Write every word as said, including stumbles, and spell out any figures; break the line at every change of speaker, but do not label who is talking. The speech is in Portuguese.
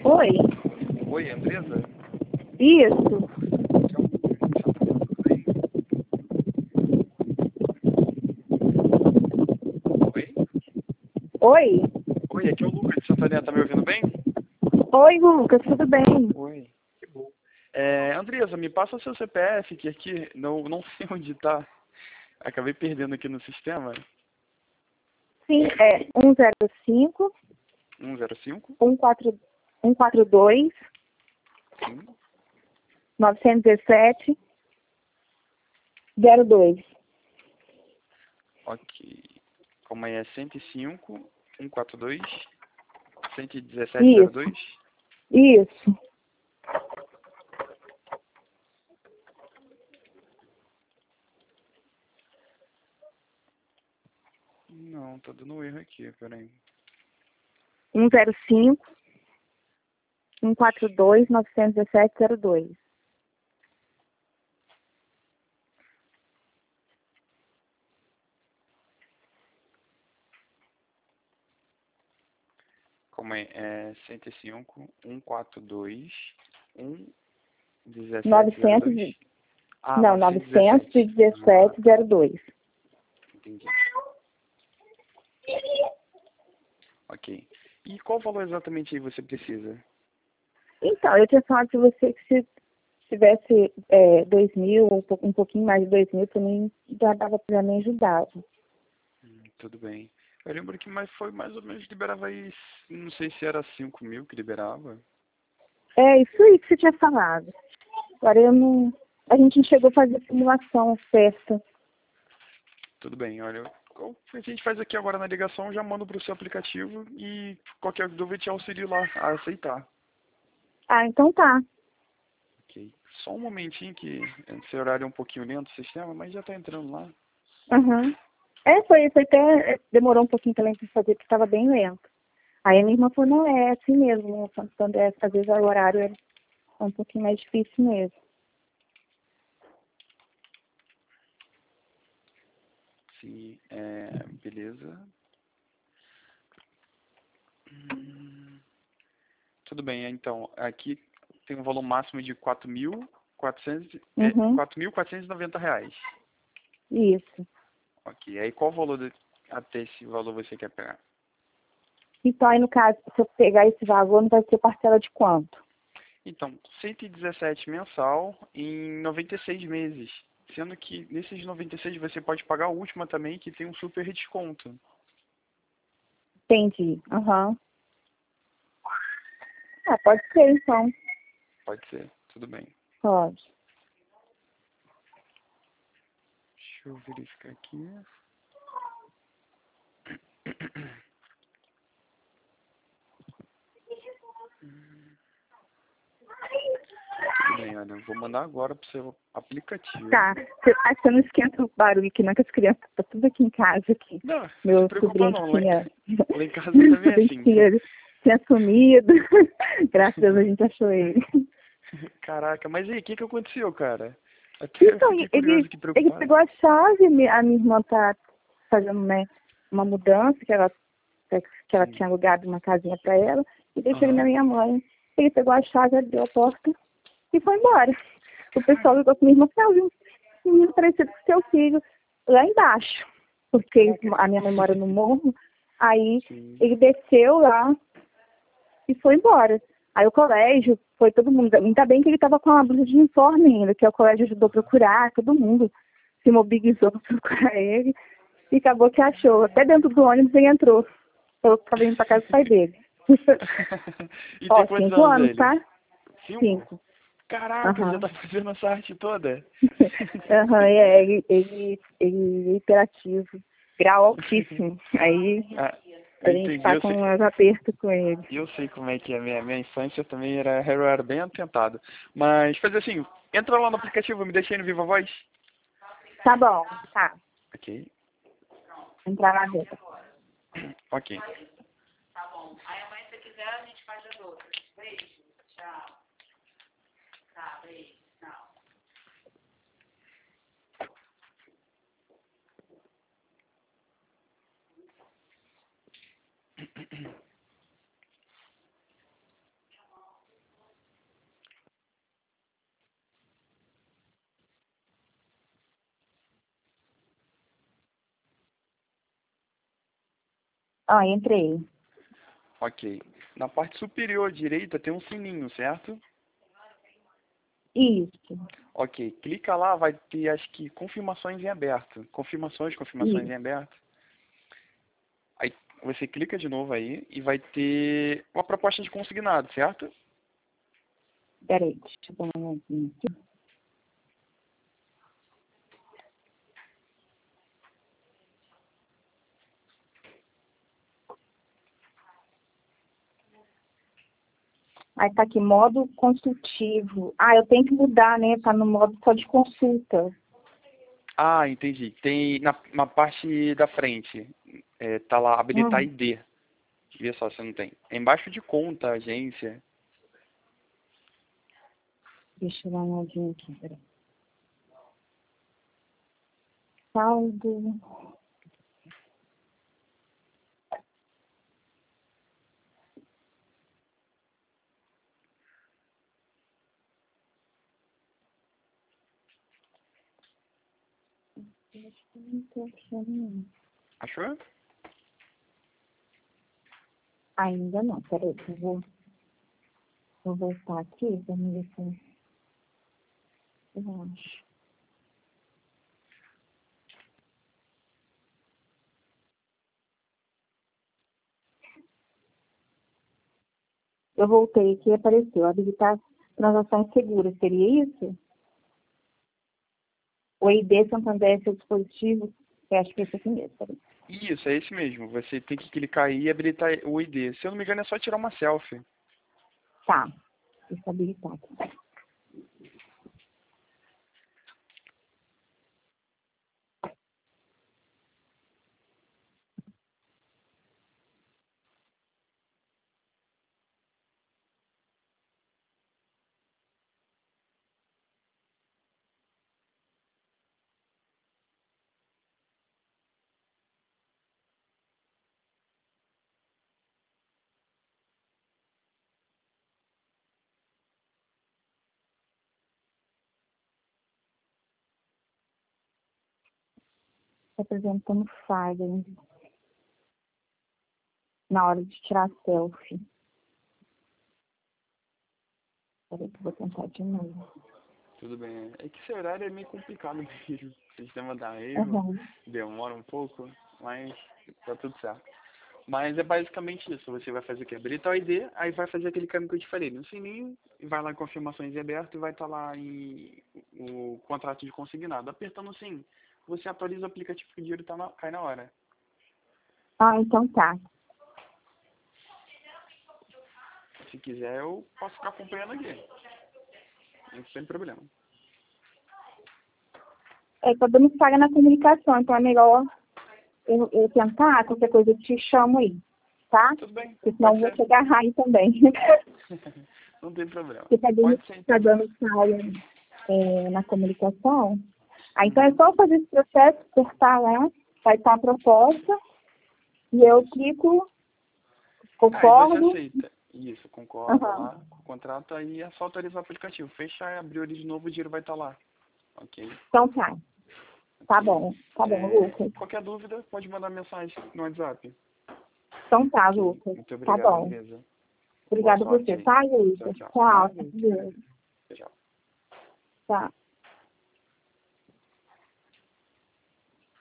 Oi,
Oi, Andresa?
isso.
Oi?
Oi.
Oi, aqui é o Lucas de Santarém, tá me ouvindo bem?
Oi, Lucas, tudo bem?
Oi, que bom. É, Andresa, me passa o seu C P F, que aqui não, não sei onde tá. Acabei perdendo aqui no sistema.
Sim, é um zero cinco,
um zero cinco,
um quatro, um quatro dois,
sim.
nove um sete, zero dois.
Ok. Como é cento e cinco, cento e quarenta e dois, cento e dezessete, zero
Isso,
dois?
isso.
Não, tá dando erro aqui, peraí.
um zero cinco, um quatro dois, nove um sete, zero dois.
Como é? É cento e cinco, cento e quarenta e dois, cento e dezessete, zero dois?
novecentos,
Ah,
não,
novecentos e dezessete. Ah,
novecentos e dezessete, zero dois.
entendi. Ok. E qual valor exatamente aí você precisa?
Então, eu tinha falado para você que se tivesse é, dois mil, um pou- um pouquinho mais de dois mil, para mim já dava para me ajudar.
Hum, tudo bem. Eu lembro que mais foi mais ou menos liberava aí, não sei se era cinco mil que liberava.
É isso aí que você tinha falado. Agora eu não. A gente não chegou a fazer simulação certa.
Tudo bem, olha, o que a gente faz aqui agora na ligação, eu já mando pro seu aplicativo e qualquer dúvida eu te auxilio lá a aceitar.
Ah, então tá.
Ok. Só um momentinho que esse horário é um pouquinho lento o sistema, mas já tá entrando lá.
Uhum. É, foi, foi até. Demorou um pouquinho também para fazer, porque estava bem lento. Aí a minha irmã falou, não, é assim mesmo, né? Quando quando é, às vezes o horário é um pouquinho mais difícil mesmo.
Sim, é, beleza. Hum, tudo bem, então, aqui tem um valor máximo de quatro mil e quatrocentos, é,
Uhum.
quatro mil quatrocentos e noventa reais.
Isso.
Ok, aí qual valor de, até esse valor você quer pegar?
Então aí no caso, se eu pegar esse valor, não vai ser parcela de quanto?
Então, cento e dezessete mensal em noventa e seis meses. Sendo que nesses noventa e seis você pode pagar a última também, que tem um super desconto.
Entendi. Aham. Ah, pode ser então.
Pode ser, tudo bem.
Pode.
Deixa eu verificar aqui. Tudo bem, olha, eu vou mandar agora pro seu aplicativo.
Tá. Você, ah, você não esquenta o barulho aqui, não, que as crianças estão tá tudo aqui em casa aqui.
Não, se
Meu
preocupa
sobrinho que
não, lá em,
tinha.
lá em casa também é
Sobrinho que
assim.
tinha, tinha sumido. Graças a Deus a gente achou ele.
Caraca, mas e aí, o que que aconteceu, cara? Até eu
Então,
fiquei curioso
ele,
aqui,
ele
preocupado.
pegou a chave, me- a minha irmã tá fazendo, né, uma mudança, que ela, que ela
Sim.
tinha alugado uma casinha para ela, e deixou ele
Aham.
na minha mãe. Ele pegou a chave, abriu a porta e foi embora. O pessoal ligou pra minha irmã e falou, viu, um menino parecido com seu filho, lá embaixo. Porque a minha mãe mora no morro, aí
Sim.
ele desceu lá e foi embora. Aí o colégio, foi todo mundo. Ainda bem que ele estava com uma blusa de uniforme ainda, que o colégio ajudou a procurar, todo mundo se mobilizou para procurar ele. E acabou que achou. Até dentro do ônibus ele entrou. Falou que estava indo para casa do pai dele.
E tem
Ó,
quantos
cinco
anos
anos,
ele?
tá?
Cinco?
Cinco.
Caraca, já
Aham.
tá fazendo essa arte toda.
Aham, é, ele, ele, ele é hiperativo. Grau altíssimo. Aí
Ah,
a
eu
gente
entendi,
tá
eu
com
sei,
uns apertos com ele.
eu sei como é que é. Minha, minha infância também era, eu era bem atentado. Mas fazer assim, entra lá no aplicativo, me deixa aí no Viva Voz.
Tá bom, tá.
Ok,
Entrar lá dentro.
ok.
Ah, entrei.
Ok. Na parte superior direita tem um sininho, certo?
Isso,
Ok. Clica lá, vai ter, acho que, confirmações em aberto. Confirmações, confirmações
isso.
em aberto. Aí você clica de novo aí e vai ter uma proposta de consignado, certo?
Peraí, deixa eu dar uma olhadinha aqui. Aí tá aqui, modo consultivo. Ah, eu tenho que mudar, né? Tá no modo só de consulta.
Ah, entendi. Tem na, na parte da frente, é, tá lá, habilitar
Hum,
I D. Vê só se não tem. É embaixo de conta, agência.
deixa eu dar uma olhadinha aqui, peraí. Saldo. Não tô achando, não.
Achou?
Ainda não, peraí, eu vou, vou voltar aqui pra me ver se eu acho. Eu voltei aqui e apareceu, habilitar transações seguras, seria isso? O I D Santander, seu dispositivo, eu acho que é esse aqui mesmo, peraí.
Isso, é esse mesmo. Você tem que clicar aí e habilitar o I D. Se eu não me engano, é só tirar uma selfie.
Tá, deixa eu habilitar aqui. Tá apresentando falha na hora de tirar selfie. Peraí que eu vou tentar de novo.
Tudo bem. É que esse horário é meio complicado mesmo. O sistema dá erro,
Uhum.
demora um pouco, mas tá tudo certo. Mas é basicamente isso. Você vai fazer o quê? Habilitar o I D, aí vai fazer aquele caminho que eu te falei no sininho, e vai lá em confirmações em aberto e vai estar lá em o contrato de consignado. Apertando o sim, você atualiza o aplicativo que o dinheiro tá na, cai na hora.
Ah, então tá.
Se quiser, eu posso ficar acompanhando aqui. Não tem problema.
É, tá dando falha na comunicação, então é melhor eu, eu tentar, qualquer coisa eu te chamo aí, tá?
Tudo bem,
Porque senão
pode
eu vou
ser.
te agarrar aí também.
Não tem problema.
Porque tá dando,
Pode ser
tá
então.
dando falha é, na comunicação. Ah, então é só fazer esse processo, cortar lá, vai estar a proposta, e eu clico,
Aí você
concordo.
aceita. Isso, concorda
Aham.
lá, com o contrato, aí é só autorizar o aplicativo. Fechar, abrir ele de novo, o dinheiro vai estar lá. Ok?
Então tá. Tá
Ok.
bom, tá bom,
É,
Lucas.
qualquer dúvida, pode mandar mensagem no WhatsApp.
Então tá,
Ok.
Lucas.
Muito
Tá
obrigado,
bom.
beleza. Boa
Obrigada a
sorte
você,
aí.
tá,
Tchau,
Lucas?
tchau.
Tchau,
Nada,
tá com
que
Deus.
agradeço. Tchau.
Tá.